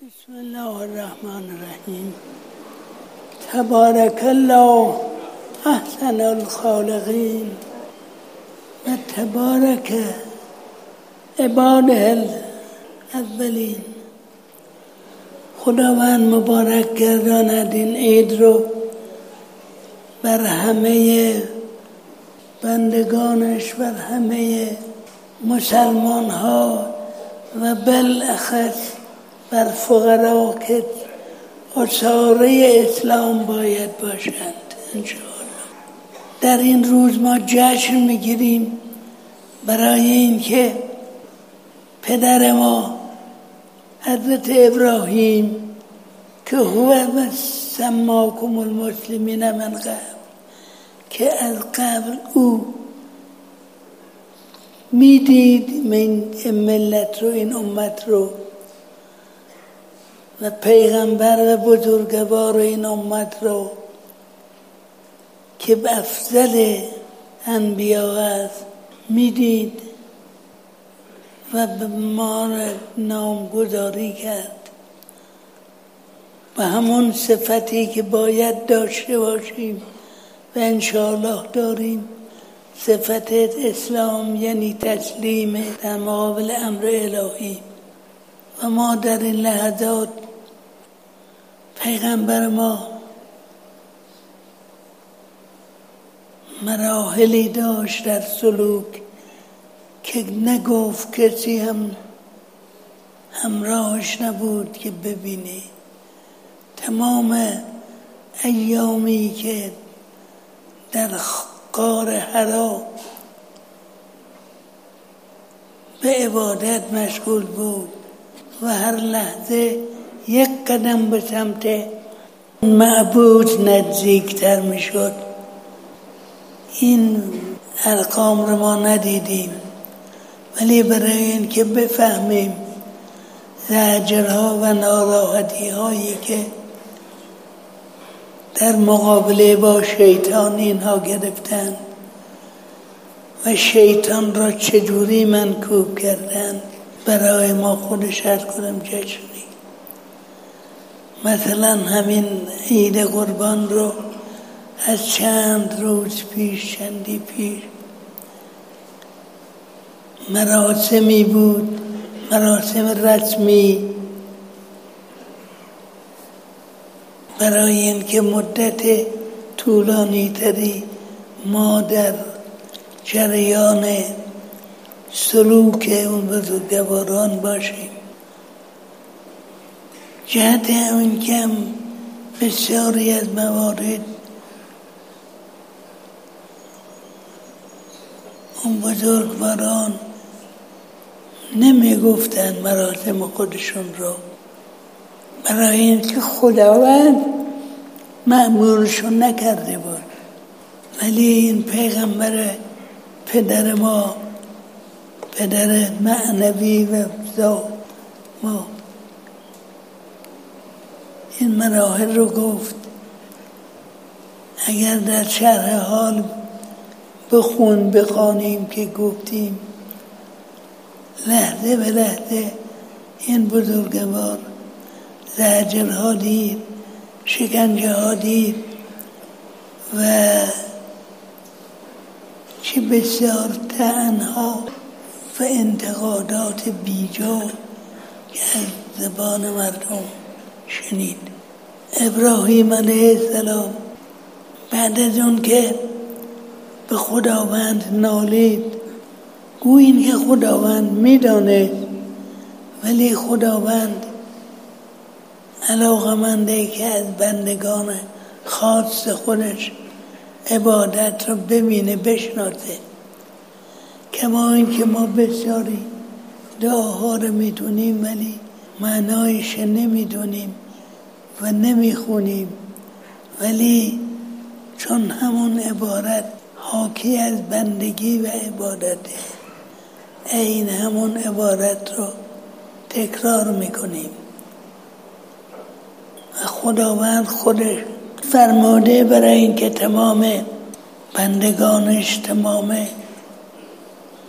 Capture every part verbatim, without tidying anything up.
بسم الله الرحمن الرحیم. تبارک الله احسن الخالقین و تبارک عباده الاولین. خداوند مبارک گرداند این عید رو بر همه بندگانش، بر همه مسلمان ها و بالاخص بر فقرا که اساره اسلام باید باشند انشاءالله. در این روز ما جشن میگیریم برای اینکه پدر ما حضرت ابراهیم که هو سماکم المسلمین من قبل، که از قبل او میدید من ملت رو، این امت رو، و پیغمبر و بزرگوار این امت رو که افضل انبیا است میدید و به ما نامگذاری کرد و همون صفتی که باید داشته باشیم و انشاءالله داریم، صفت اسلام، یعنی تسلیم در مقابل امر الهی. و ما در این لحظات پیغمبر ما مراحلی داشت در سلوک که نگفت کسی هم همراهش نبود که ببینی. تمام ایامی که در غار حرا به عبادت مشغول بود و هر لحظه یک قدم به سمت معبود نزدیکتر می شد. این ارقام رو ما ندیدیم، ولی برای این که بفهمیم زجرها و ناراحتی هایی که در مقابله با شیطان اینها گرفتن و شیطان را چجوری منکوب کردن، برای ما خودش از کنم جشنی. مثلا همین عید قربان رو از چند روز پیش چندی پیش مراسمی بود، مراسم رسمی، برای این که مدت طولانی تری ما در جریان سلوک اون بزرگواران باشیم. جهت اون که بسیاری از موارد اون بزرگواران نمی گفتن مراسم خودشون رو، برای این که خداوند مأمورشون نکرده بود. ولی این پیغمبر پدر ما، پدر معنوی و ذات ما، این مراحل رو گفت. اگر در شرح حال بخون بخوانیم که گفتیم لحظه به لحظه این بزرگوار زجرها دید، شکنجه ها دید و چه بسیار طعنها و انتقادات بیجا که از زبان مردم شنید. ابراهیم علیه السلام بعد از اون که به خداوند نالید، گویین که خداوند میدانه، ولی خداوند علاقمنده که از بندگان خاص خودش عبادت رو ببینه، بشناسه. کما این که ما بسیاری دعاها رو میدونیم ولی معنایش نمیدونیم و نمیخونیم، ولی چون همون عبارت حاکی از بندگی و عبادته، این همون عبارت رو تکرار میکنیم. و خداوند خودش فرموده برای این که تمام بندگانش، تمام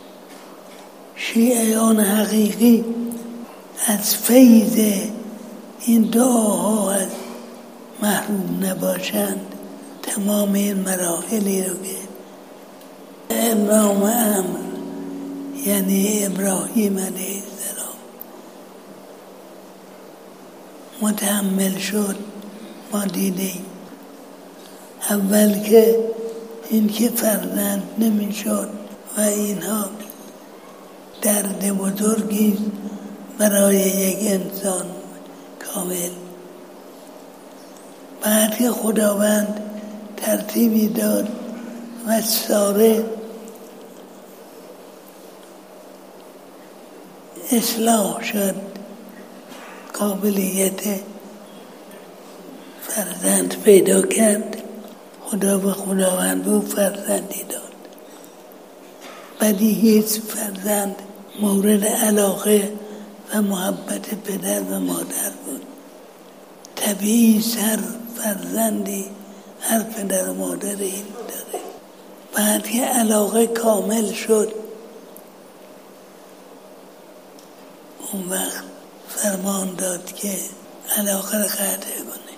شیعیان حقیقی از فیض این دعاها از محروم نباشند تمام این مراحلی رو که امام امر یعنی ابراهیم علیه السلام متحمل شد ما دیدیم. اول که این که فرزند نمی شد و اینها درد بزرگی برای یک انسان کامل. بعد که خداوند ترتیبی داد و ساره اصلاح شد، قابلیت فرزند پیدا کرد، خدا به خداوند او فرزندی داد. بدیهی فرزند مورد علاقه و محبت پدر و مادر بود. طبیعی سر فرزندی هر پدر و مادر این داره. بعد که علاقه کامل شد اون وقت فرمان داد که علاقه را قطع کنه.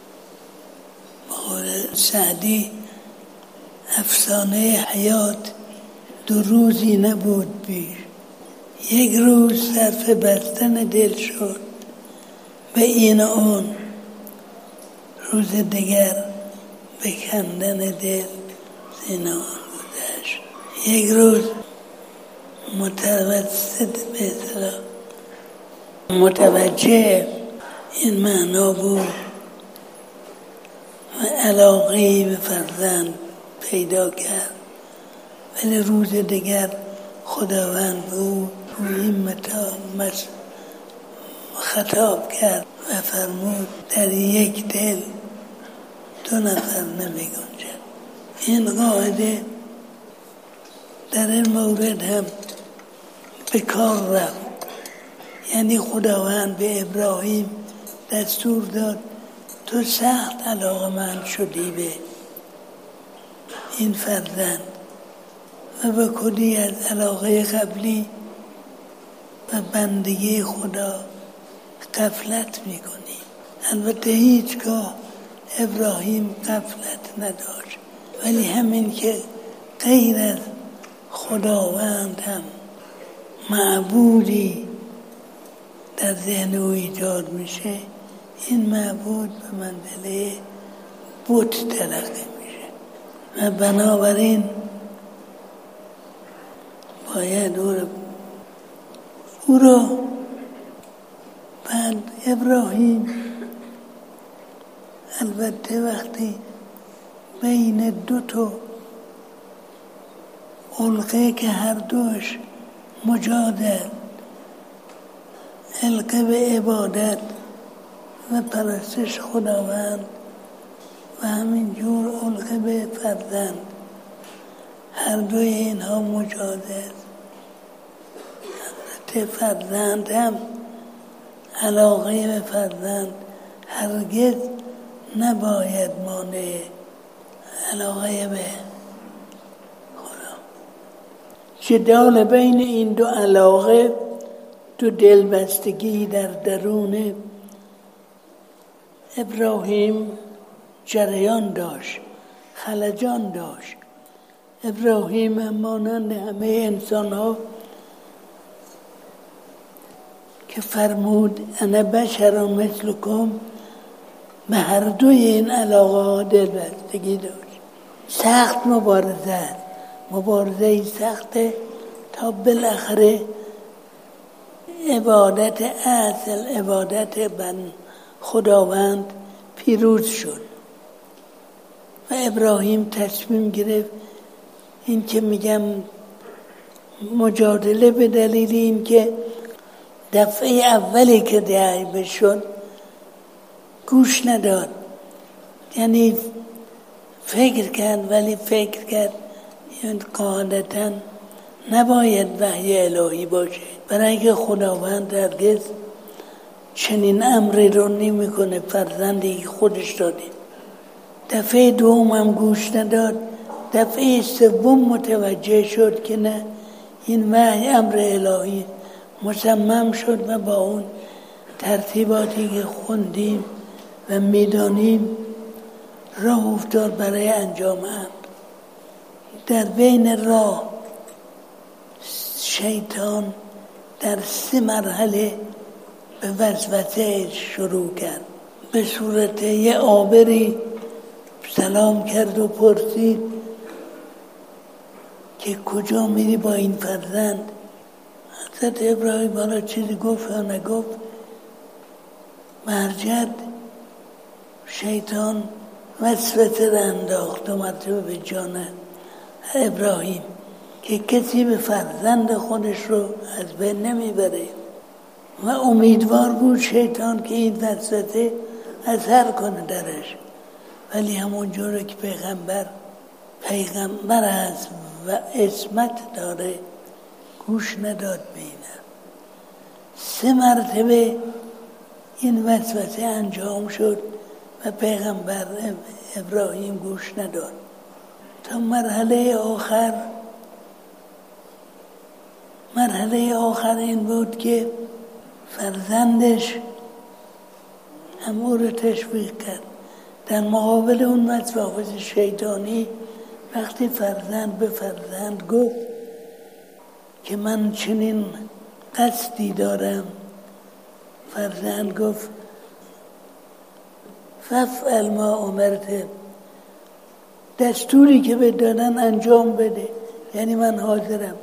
بقول سعدی افسانه حیات دو روزی نبود بیش، یک روز صرف بستن دل شد به این اون، روز دیگر به کندن دل زین آن گذشت. یک روز متوسط به اصطلاح متوجه این معنا بود و علاقه‌ای به فرزند پیدا کرد، ولی روز دیگر خداوند بود این مطابق خطاب کرد و فرمود در یک دل دو نفر نمی گنجد. این قاعده در این مورد هم به کار رفت. یعنی خداوند به ابراهیم دستور داد تو سخت علاقه‌مند شدی به این فرزند و به کلی از علاقه قبلی و بندگی خدا غفلت میکنی. البته هیچگاه ابراهیم غفلت نداشت، ولی همین که غیر از خداوند هم معبودی در ذهن او ایجاد میشه، این معبود به منزله بت تلقی میشه و بنابراین باید او رو او رو بعد ابراهیم البته وقتی بین دو تا علقه که هر دوش مجادل، علقه به عبادت و پرستش خداوند و همین جور علقه به فرزند، هر دوی اینها مجادل. البته فرزند هم علاقه به فرزند هرگز نباید مانع علاقه به خدا. جدال بین این دو علاقه، دو دلبستگی در درون ابراهیم جریان داشت، خلجان داشت. ابراهیم مانند همه انسان ها که فرمود انا بشر مثلکم، به هر دوی این علاقه ها دلبستگی داشت. سخت مبارزه مبارزه سخته تا بالاخره عبادت اصل، عبادت بن خداوند پیروز شد و ابراهیم تصمیم گرفت. این که میگم مجادله به دلیل این که دفعه اولی که دعیه شد گوش نداد، یعنی فکر کرد ولی فکر کرد این قاعدتا نباید وحی الهی باشه، برای اینکه خداوند هرگز چنین امری رو نمی کنه فرزندی خودش داده. دفعه دوم هم گوش نداد، دفعه سوم متوجه شد که نه، این وحی امر الهی، مصمم شد و با اون ترتیباتی که خوندیم و میدانیم راه افتاد برای انجام امر. در بین راه شیطان در سه مرحله به وسوسه شروع کرد. به صورت یه عابری سلام کرد و پرسید که کجا میری با این فرزند؟ حضرت ابراهیم حالا چیزی گفت یا نگفت، مرجع شیطان وسوسه را انداخت دو مرتبه به جان ابراهیم که کسی به فرزند خودش رو از بین نمیبره و امیدوار بود شیطان که این وسوسه اثر کنه درش. ولی همون جوره که پیغمبر پیغمبر است و عصمت داره گوش نداد به اینه. سه مرتبه این وسوسه انجام شد و پیغمبر ابراهیم گوش نداد تا مرحله آخر. مرحله آخر این بود که فرزندش هم او رو تشویق کرد. در مقابل اون وسواس شیطانی وقتی فرزند به فرزند گفت که من چنین قصدی دارم، فرزند گفت فافعل ما امرت، دستوری که به دادن انجام بده، یعنی من حاضرم.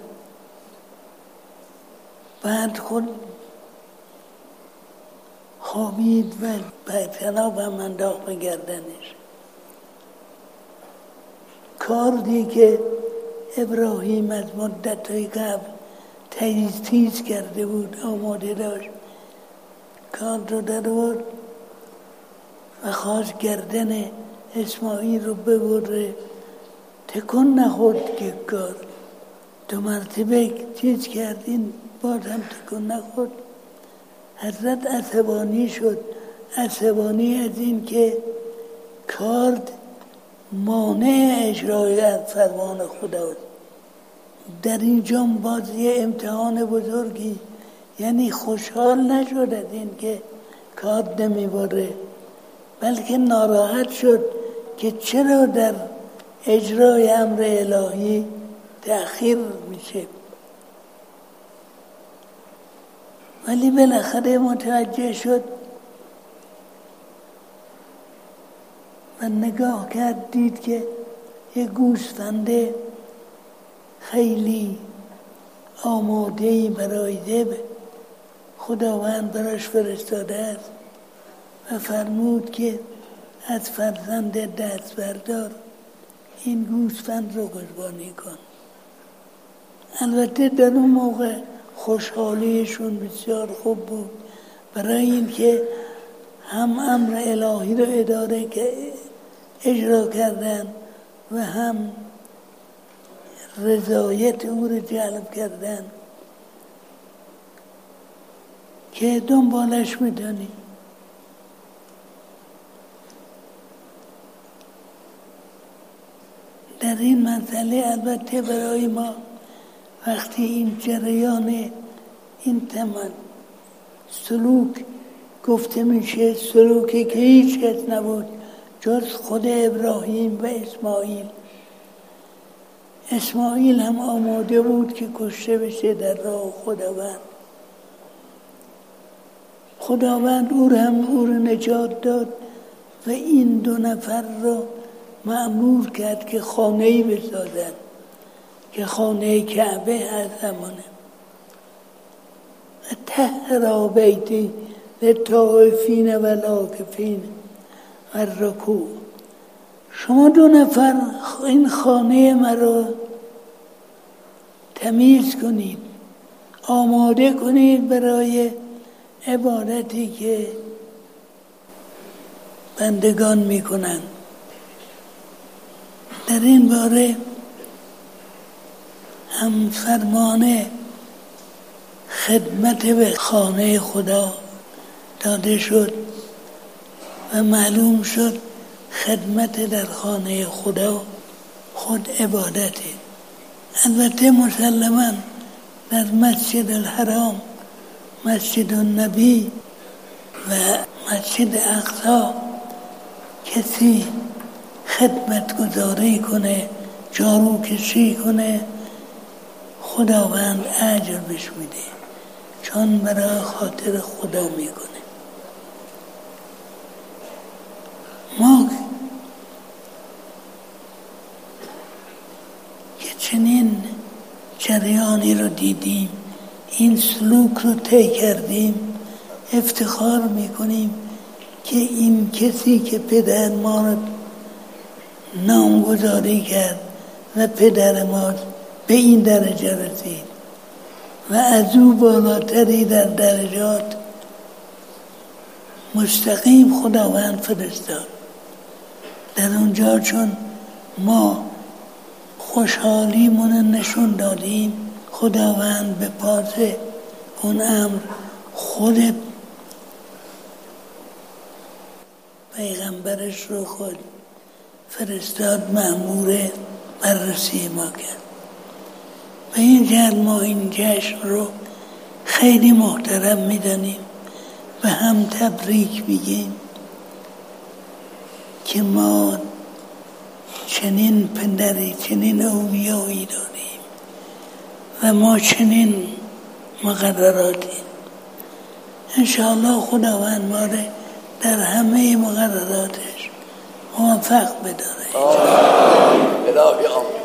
بعد خود خوابید و پناه هم انداخت به گردنش. کاری که ابراهیم از مدت‌های قبل تیز تیز کرده بود آماده داشت، کار رو در آورد و خواست گردن اسماعیل رو ببره. تکون نخورد که کار دو مرتبه چیز کردین باز هم تکون نخورد. حضرت عصبانی شد، عصبانی از این که کار مانع اجرای فرمان خداست. در اینجا باز یه امتحان بزرگی، یعنی خوشحال نشد از این که کار نمیبره، بلکه ناراحت شد که چرا در اجرای امر الهی تأخیر میشه. ولی بالاخره متوجه شد و نگاه کرد، دید که یه گوسفند خیلی آماده‌ای برای ذبح خداوند براش فرستاده است و فرمود که از فرزند دست بردار، این گوسفند رو قربانی کن. البته در اون موقع خوشحالیشون بسیار خوب بود، برای اینکه هم امر الهی رو اداره که اجرا کردن و هم رضایت او رو جلب کردن که دنبالش میدانی. در این مسئله البته برای ما وقتی این جریان این تمام سلوک گفته میشه، سلوکی که هیچ کس نبود جز خود ابراهیم و اسماعیل. اسماعیل هم آماده بود که کشته بشه در راه خداوند. خداوند او هم او رو نجات داد و این دو نفر رو مأمور کرد که خانه‌ای بسازن که خانه کعبه از زمانه. طهر بیتی للطائفین و العاکفین و الرکوع. شما دو نفر این خانه مرا تمیز کنید، آماده کنید برای عبادتی که بندگان میکنند. در این باره هم فرمان خدمت به خانه خدا داده شد و معلوم شد خدمت در خانه خدا خود عبادته. البته مسلماً در مسجد الحرام، مسجد النبی، و مسجد اقصی کسی خدمت گذاری کنه، جارو کشی کنه، خداوند اجر بهش میده، چون برای خاطر خدا میکنه. ما که چنین جریانی رو دیدیم، این سلوک رو طی کردیم، افتخار میکنیم که این کسی که پدر ما رو نامگذاری کرد و پدر ما به این درجه رسید و از او بالاتری در درجات مستقیم خداوند فرستاد در اونجا. چون ما خوشحالیمون نشون دادیم، خداوند به پاس اون امر خود پیغمبرش رو خود فرستاد، مأمور بررسی ما کرد. به این جهت ما این جشن رو خیلی محترم میدانیم و هم تبریک میگیم که ما چنین پدری، چنین اولیایی داریم و ما چنین مقرراتی. انشاءالله خداوند ما را در همه مقرراتش موفق بداره. آمین. الهی آمین.